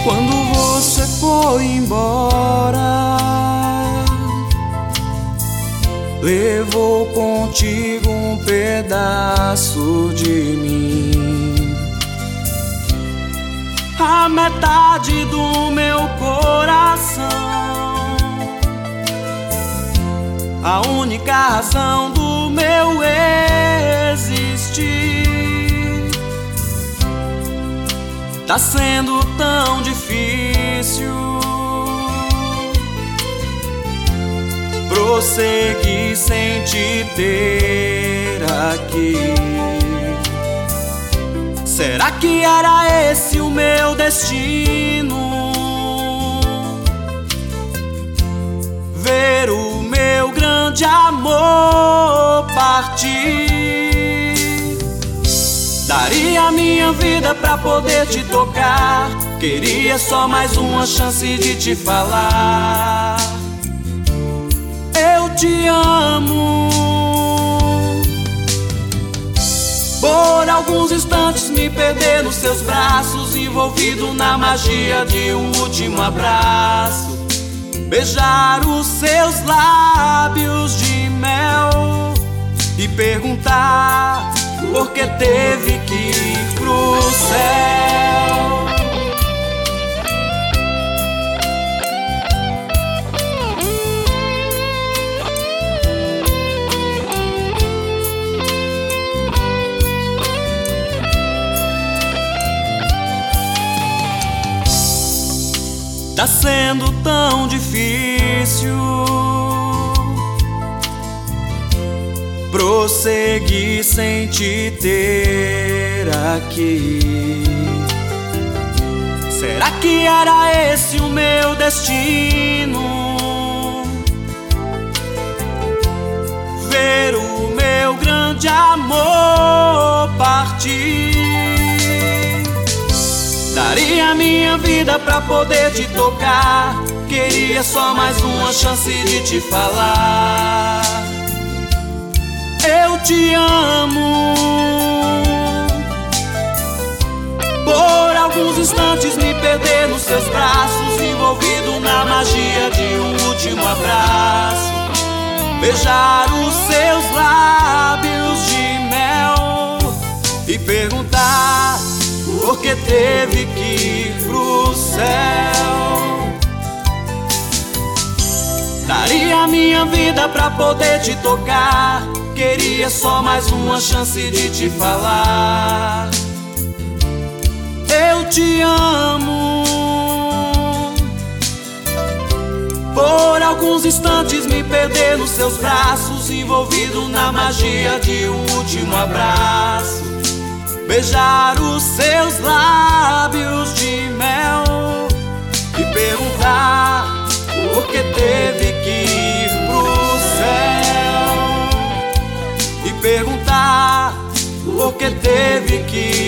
Quando você foi embora, levou contigo um pedaço de mim, a metade do meu coração, a única razão do meu existir. Tá sendo tão difícil prosseguir sem te ter aqui. Será que era esse o meu destino? Ver o meu grande amor partir. Daria minha vida pra poder te tocar. Queria só mais uma chance de te falar: eu te amo. Por alguns instantes me perder nos seus braços, envolvido na magia de um último abraço. Beijar os seus lábios de mel e perguntar por que teve que ir pro céu. Tá sendo tão difícil prosseguir sem te ter aqui. Será que era esse o meu destino? Ver o meu grande amor partir. Daria minha vida pra poder te tocar. Queria só mais uma chance de te falar: eu te amo. Por alguns instantes me perder nos seus braços, envolvido na magia de um último abraço. Beijar os seus lábios de mel e perguntar por que teve que ir pro céu. Daria minha vida pra poder te tocar. Queria só mais uma chance de te falar: eu te amo. Por alguns instantes me perder nos seus braços, envolvido na magia de um último abraço. Beijar os seus lábios de mel e perguntar por que teve que ir pro céu. E perguntar por que teve que